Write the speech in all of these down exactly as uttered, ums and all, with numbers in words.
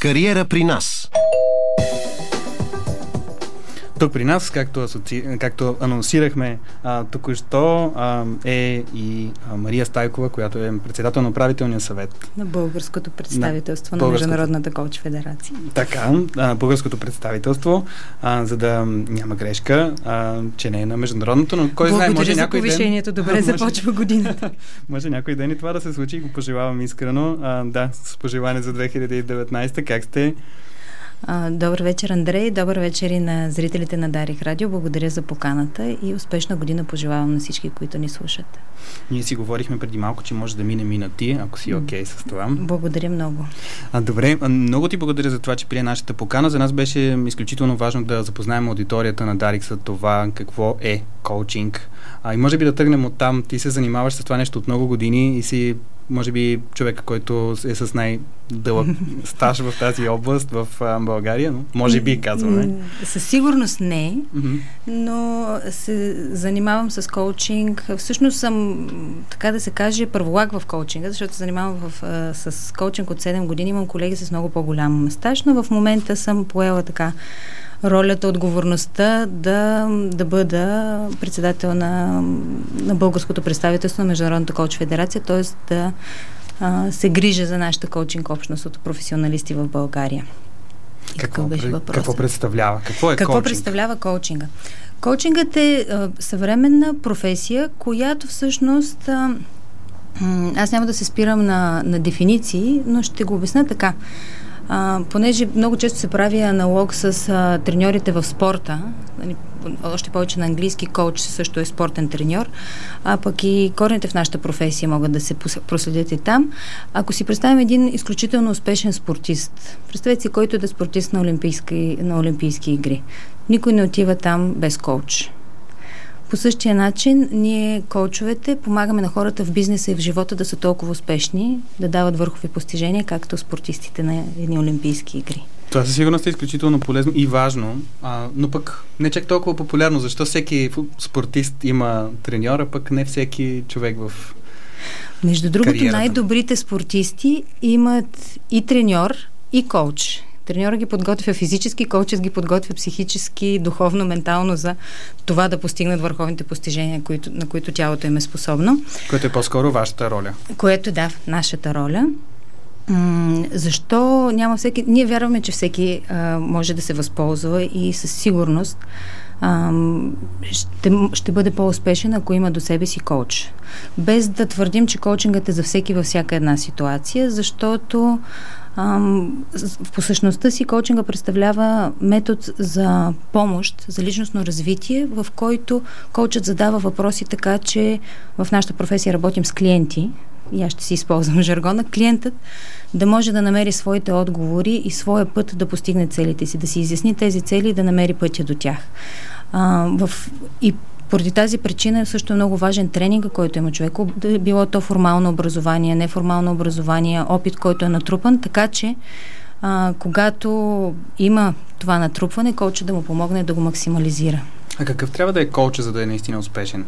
Кариера при нас. Тук при нас, както, асоци... както анонсирахме а, току-що, а, е и а, Мария Стайкова, която е председател на управителния съвет на българското представителство на, на българското... Международната коуч федерация. Така, а, на българското представителство, а, за да няма грешка, а, че не е на международното, но кой знае, може някой ден... повишението, добре започва годината. Може някой ден и това да се случи и го пожелавам искрено. А, да, с пожелание за две хиляди и деветнадесета. Как сте? Добър вечер, Андрей. Добър вечер и на зрителите на Дарик Радио. Благодаря за поканата и успешна година пожелавам на всички, които ни слушат. Ние си говорихме преди малко, че може да минем и на ти, ако си окей okay с това. Благодаря много. А, добре, много ти благодаря за това, че прие нашата покана. За нас беше изключително важно да запознаем аудиторията на Дарик за това какво е коучинг. А, и може би да тръгнем от там. Ти се занимаваш с това нещо от много години и си може би човек, който е с най-дълъг стаж в тази област в а, България, но може би казваме. Със сигурност не, mm-hmm. но се занимавам с коучинг. Всъщност съм, така да се каже, първолак в коучинга, защото занимавам в, а, с коучинг от седем години. Имам колеги с много по-голям стаж, но в момента съм поела така ролята, отговорността да, да бъда председател на, на българското представителство на Международната коуч федерация, т.е. да а, се грижа за нашата коучинг общност от професионалисти в България. И какво, беше какво представлява? Какво е какво коучинг? представлява коучинга? Коучингът е а, съвременна професия, която всъщност а, аз няма да се спирам на, на дефиниции, но ще го обясня така. А, понеже много често се прави аналог с а, треньорите в спорта, още повече на английски коуч също е спортен треньор, а пък и корените в нашата професия могат да се проследят и там. Ако си представим един изключително успешен спортист, представете си който е да спортист на олимпийски, на олимпийски игри. Никой не отива там без коуч. По същия начин ние, коучовете, помагаме на хората в бизнеса и в живота да са толкова успешни, да дават върхови постижения, както спортистите на едни олимпийски игри. Това със сигурност е изключително полезно и важно, а, но пък не чак толкова популярно. Защо всеки спортист има треньор, а пък не всеки човек в Между другото, кариерата? Най-добрите спортисти имат и треньор, и коуч. Треньорът ги подготвя физически, коучът ги подготвя психически, духовно, ментално за това да постигнат върховните постижения, които, на които тялото им е способно. Което е по-скоро вашата роля. Което да, нашата роля. М- защо няма всеки... Ние вярваме, че всеки а, може да се възползва и със сигурност а, ще, ще бъде по-успешен, ако има до себе си коуч. Без да твърдим, че коучингът е за всеки във всяка една ситуация, защото по същността си коучинга представлява метод за помощ, за личностно развитие, в който коучът задава въпроси така, че в нашата професия работим с клиенти, и аз ще си използвам жаргона, клиентът да може да намери своите отговори и своя път да постигне целите си, да си изясни тези цели и да намери пътя до тях. А, в, и поради тази причина е също много важен тренинг, който има човек. Било то формално образование, неформално образование, опит, който е натрупан, така че а, когато има това натрупване, коучът да му помогне да го максимализира. А какъв трябва да е коуча, за да е наистина успешен?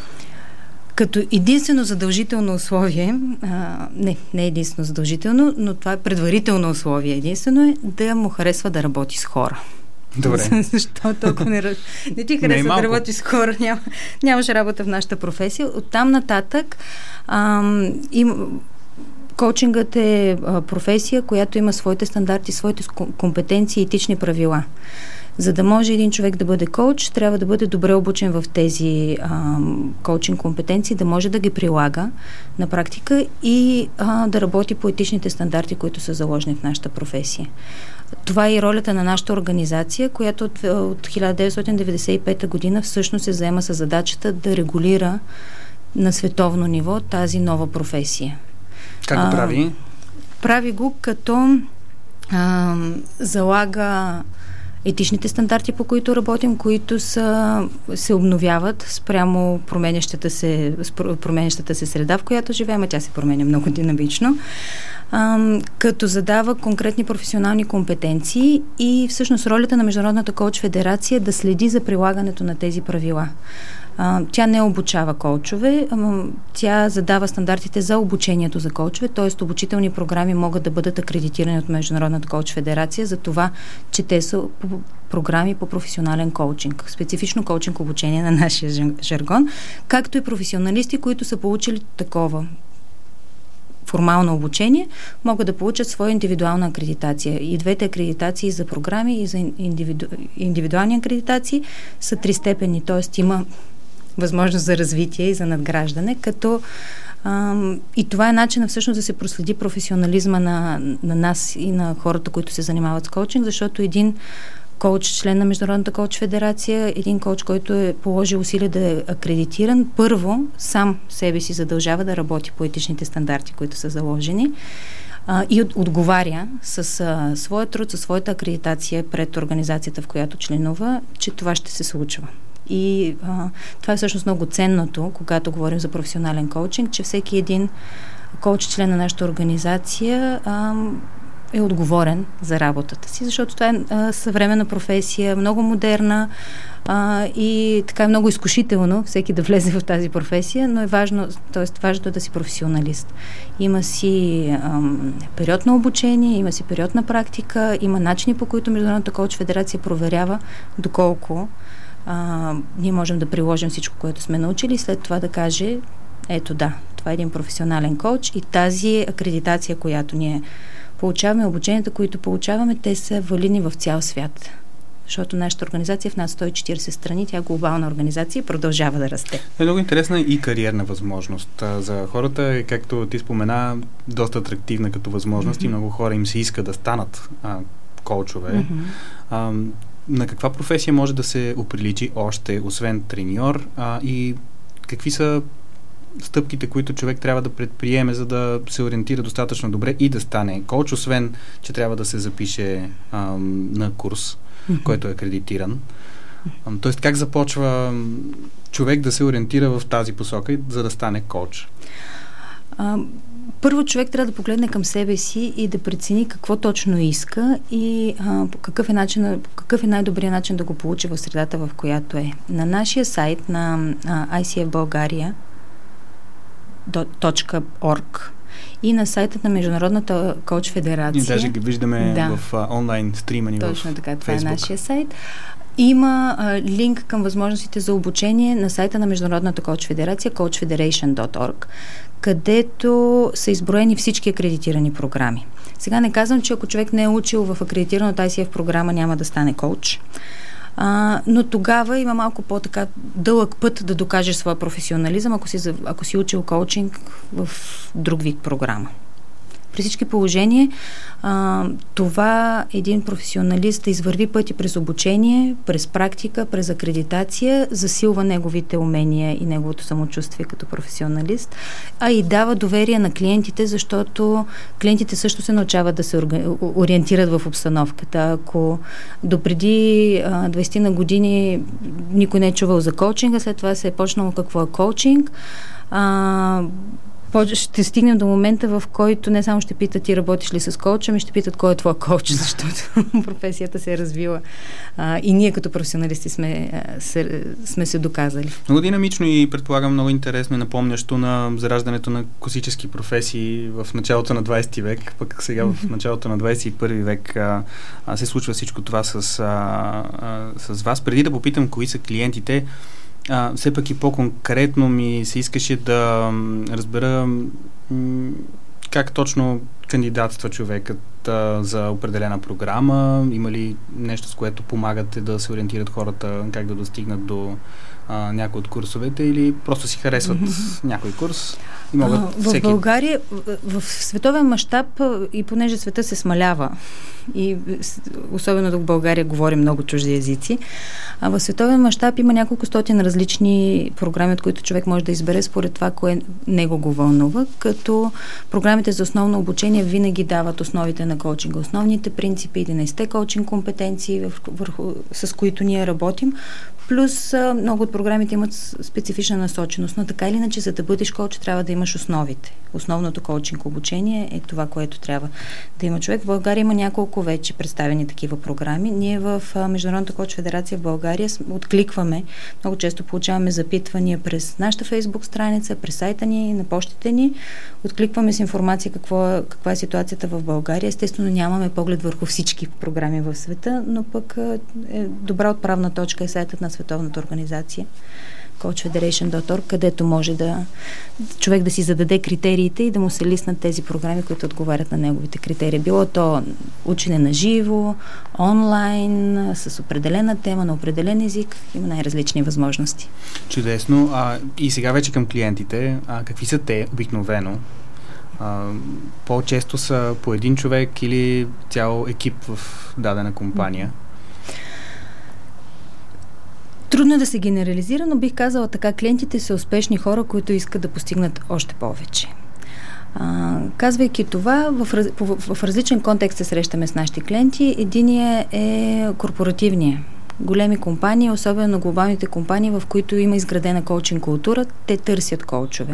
Като единствено задължително условие, а, не, не единствено задължително, но това е предварително условие единствено е да му харесва да работи с хора. Добре. Защо толкова не, не ти харесва да работиш с хора, ням, нямаш работа в нашата професия. Оттам нататък ам, им, коучингът е а, професия, която има своите стандарти, своите компетенции и етични правила. За да може един човек да бъде коуч, трябва да бъде добре обучен в тези а, коучинг компетенции, да може да ги прилага на практика и а, да работи по етичните стандарти, които са заложени в нашата професия. Това е и ролята на нашата организация, която от, от хиляда деветстотин деветдесет и пета година всъщност се заема с задачата да регулира на световно ниво тази нова професия. Как го прави? А, прави го като а, залага етичните стандарти, по които работим, които са, се обновяват спрямо променящата се, променящата се среда, в която живеем, а тя се променя много динамично. а, като задава конкретни професионални компетенции и всъщност ролята на Международната коуч федерация е да следи за прилагането на тези правила. А, тя не обучава коучове, а, тя задава стандартите за обучението за коучове, т.е. обучителни програми могат да бъдат акредитирани от Международната коуч федерация за това, че те са по програми по професионален коучинг, специфично коучинг обучение на нашия жаргон, както и професионалисти, които са получили такова формално обучение, могат да получат своя индивидуална акредитация. И двете акредитации за програми и за индивиду... индивидуални акредитации са тристепенни, т.е. има възможност за развитие и за надграждане, като ам, и това е начинът всъщност да се проследи професионализма на, на нас и на хората, които се занимават с коучинг, защото един коуч, член на Международната коуч федерация, един коуч, който е положил усилия да е акредитиран, първо сам себе си задължава да работи по етичните стандарти, които са заложени, а, и от, отговаря с а, своя труд, със своята акредитация пред организацията, в която членува, че това ще се случва. И а, това е всъщност много ценното, когато говорим за професионален коучинг, че всеки един коуч, член на нашата организация, а, е отговорен за работата си, защото това е а, съвременна професия, много модерна а, и така е много изкушително всеки да влезе в тази професия, но е важно, т.е. важно е да си професионалист. Има си ам, период на обучение, има си период на практика, има начини, по които Международната коуч федерация проверява доколко а, ние можем да приложим всичко, което сме научили и след това да каже, ето да, това е един професионален коуч и тази акредитация, която ние получаваме, обученията, които получаваме, те са валидни в цял свят. Защото нашата организация е в над сто и четиридесет страни, тя е глобална организация и продължава да расте. Е много интересна и кариерна възможност. За хората, както ти спомена, доста атрактивна като възможност mm-hmm. и много хора им се иска да станат а, коучове. Mm-hmm. А, на каква професия може да се оприличи още, освен треньор, а, и какви са стъпките, които човек трябва да предприеме, за да се ориентира достатъчно добре и да стане коуч, освен, че трябва да се запише ам, на курс, mm-hmm. който е акредитиран. Ам, тоест, как започва човек да се ориентира в тази посока, за да стане коуч? А, първо човек трябва да погледне към себе си и да прецени какво точно иска и а, по какъв е, начин, какъв е най-добрият начин да го получи в средата, в която е. На нашия сайт, на а, ай си еф България, .org и на сайта на Международната коуч федерация. И даже ги виждаме да. в а, онлайн стримани. Точно в така, това Facebook. е нашия сайт. Има а, линк към възможностите за обучение на сайта на Международната коуч федерация, коуч федерейшън точка орг, където са изброени всички акредитирани програми. Сега не казвам, че ако човек не е учил в акредитираната ай си еф програма, няма да стане коуч. А, но тогава има малко по-така дълъг път да докажеш своя професионализъм, ако си, ако си учил коучинг в друг вид програма. При всички положения, а, това един професионалист да извърви пъти през обучение, през практика, през акредитация, засилва неговите умения и неговото самочувствие като професионалист, а и дава доверие на клиентите, защото клиентите също се научават да се ориентират в обстановката. Ако допреди двайсет на години никой не е чувал за коучинга, след това се е почнало какво е коучинг, а, ще стигнем до момента, в който не само ще питат ти работиш ли с коуча, ами ще питат кой е твой коуч, защото професията се е развила а, и ние като професионалисти сме, а, се, сме се доказали. Много динамично и предполагам много интересно и напомнящо на зараждането на класически професии в началото на двайсети век, пък сега в началото на двайсет и първи век а, а, се случва всичко това с, а, а, с вас. Преди да попитам кои са клиентите, А, все пък и по-конкретно ми се искаше да м, разбера м, как точно кандидатства човекът а, за определена програма, има ли нещо, с което помагате да се ориентират хората, как да достигнат до а, някои от курсовете, или просто си харесват mm-hmm. някой курс и могат а, всеки... В България, в, в световен мащаб, и понеже света се смалява, и особено тук в България говорим много чужди езици, а в световен мащаб има няколко стотин различни програми, от които човек може да избере според това, кое него го вълнува, като програмите за основно обучение винаги дават основите на коучинга, основните принципи, единайсетте коучинг компетенции, върху, върху, с които ние работим, Плюс много от програмите имат специфична насоченост, но така или иначе, за да бъдеш коуч, трябва да имаш основите. Основното коучинг обучение е това, което трябва да има човек. В България има няколко вече представени такива програми. Ние в Международната коуч федерация в България откликваме. Много често получаваме запитвания през нашата фейсбук страница, през сайта ни, на почтите ни. Откликваме с информация какво, каква е ситуацията в България. Естествено, нямаме поглед върху всички програми в света, но пък е добра отправна точка е сайтът на Световната организация коуч федерейшън точка орг, където може да човек да си зададе критериите и да му се лиснат тези програми, които отговарят на неговите критерии. Било то учене на живо, онлайн, с определена тема, на определен език. Има най-различни възможности. Чудесно. А, и сега вече към клиентите. А, какви са те обикновено? А, по-често са по един човек или цял екип в дадена компания? Трудно е да се генерализира, но бих казала така, клиентите са успешни хора, които искат да постигнат още повече. А, казвайки това, в, раз, в, в различен контекст се срещаме с нашите клиенти. Единият е корпоративния. Големи компании, особено глобалните компании, в които има изградена коучинг култура, те търсят коучове.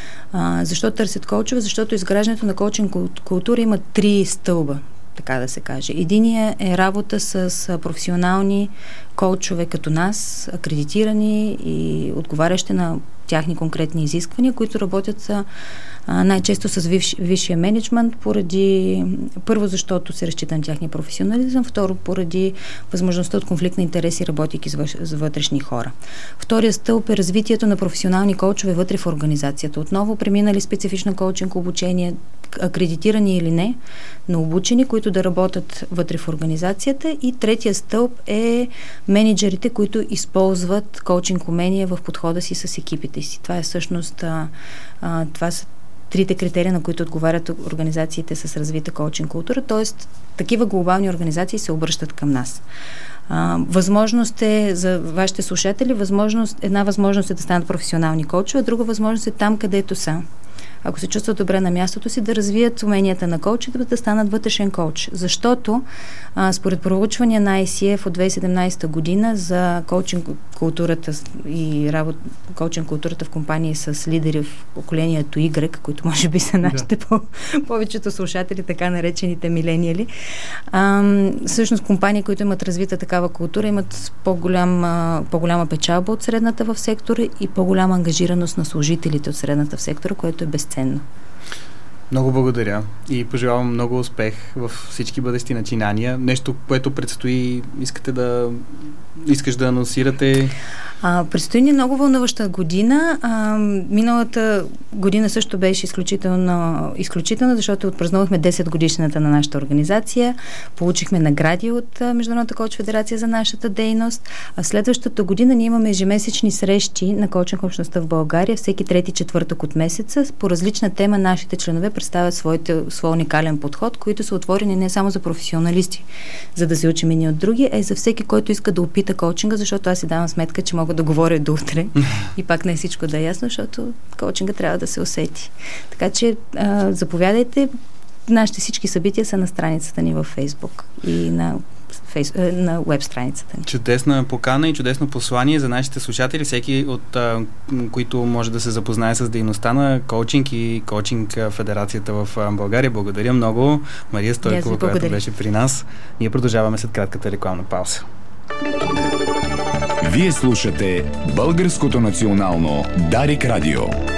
А, защо търсят коучове? Защото изграждането на коучинг култура има три стълба, така да се каже. Единия е работа с професионални коучове като нас, акредитирани и отговарящи на тяхни конкретни изисквания, които работят а, най-често с виш, висшия менеджмент, поради първо, защото се разчита на тяхния професионализъм, второ, поради възможността от конфликт на интереси, работейки с, въш, с вътрешни хора. Втория стълб е развитието на професионални коучове вътре в организацията. Отново преминали специфично коучинг обучение, акредитирани или не, но обучени, които да работят вътре в организацията. И третия стълб е менеджерите, които използват коучинг умения в подхода си с екипите си. Това е всъщност а, а, това са трите критерия, на които отговарят организациите с развита коучинг култура, т.е. такива глобални организации се обръщат към нас. А, възможност е за вашите слушатели, възможност, една възможност е да станат професионални коучове, друга възможност е там, където са. Ако се чувстват добре на мястото си, да развият уменията на коучите, да станат вътрешен коуч. Защото а, според проучвания на ай си еф от две хиляди и седемнадесета година за коучинг културата и работа, коучинг културата в компании с лидери в поколението Y, които може би са нашите да. по- повечето слушатели, така наречените милениали. А, всъщност компании, които имат развита такава култура, имат по-голям, а, по-голяма печалба от средната в сектора и по-голяма ангажираност на служителите от средната в сектора, което е безценно. Много благодаря и пожелавам много успех в всички бъдещи начинания. Нещо, което предстои, искате да искаш да анонсирате? А, предстои ни много вълнуваща година. А, миналата година също беше изключително, изключителна, защото отпразнувахме десет годишната на нашата организация. Получихме награди от Международната коуч федерация за нашата дейност. А следващата година ние имаме ежемесечни срещи на коучинг общността в България. Всеки трети четвъртък от месеца по различна тема нашите членове представят своите, свой уникален подход, които са отворени не само за професионалисти, за да се учим едни от други, а и за всеки, който иска да опита коучинга, защото аз си давам сметка, че мога да говоря до утре и пак не е всичко да е ясно, защото коучинга трябва да се усети. Така че а, заповядайте. Нашите всички събития са на страницата ни във Фейсбук и на, фейс, на веб страницата ни. Чудесна покана и чудесно послание за нашите слушатели. Всеки от а, които може да се запознае с дейността на коучинг и коучинг федерацията в а, България. Благодаря много. Мария Стойкова, която беше при нас. Ние продължаваме след кратката рекламна пауза. Вие слушате Българското национално Дарик Радио.